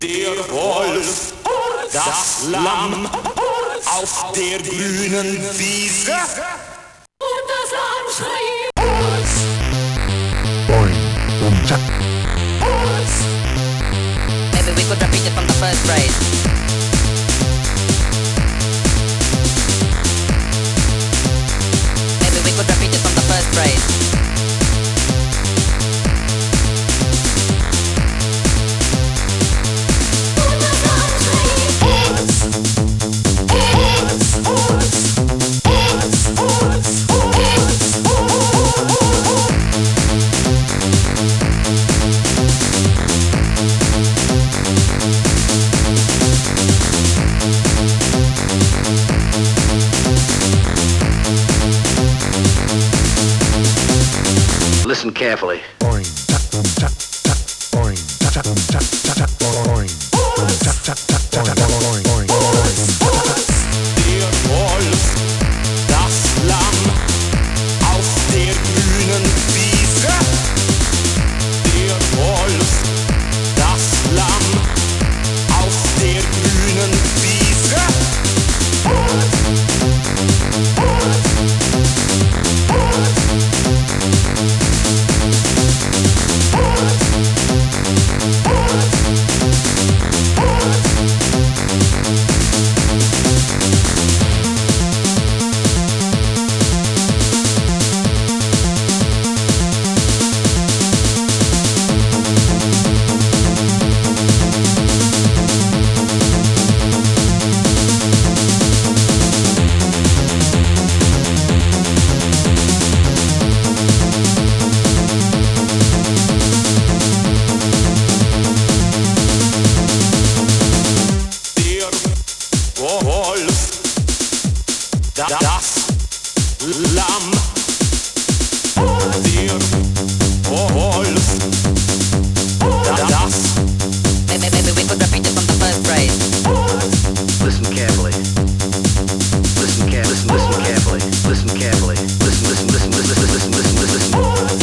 Der Wolf, das Lamm auf der grünen Wiese und das Lamm schrie Boing, boom, cha. Maybe we could repeat it from the first phrase. Maybe we could repeat it from the first phrase. Listen carefully. Boing, cha, boom, cha, cha. Boing, cha, cha, boom, cha, cha, cha. Boing, boom, cha, cha, cha, cha, cha. Boing, boing, boing, boom, cha, cha. der Wolf, das Lamm auf der grünen Wiese. Der Wolf, das Lamm auf der grünen Wiese. Das Lamm, der Wolf, das. Maybe we could repeat it from the first phrase. Listen carefully. Listen carefully. Listen carefully. Listen.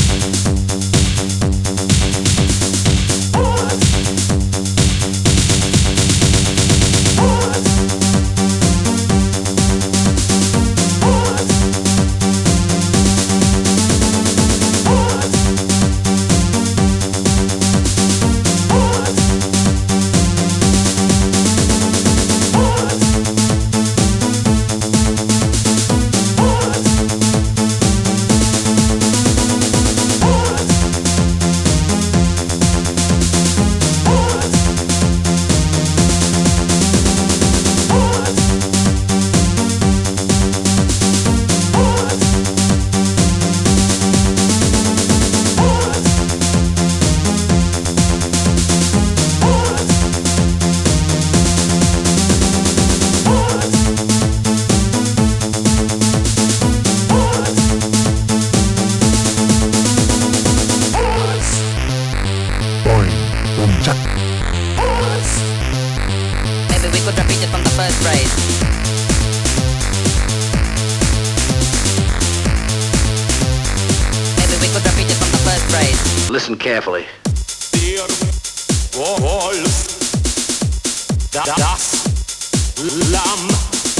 Maybe we could repeat it from the first phrase. Maybe we could repeat it from the first phrase. Listen carefully. Der Wolf, das Lamm.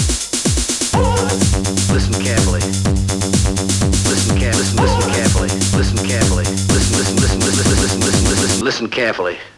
Listen carefully. Listen carefully. Listen carefully. Listen carefully. Listen carefully.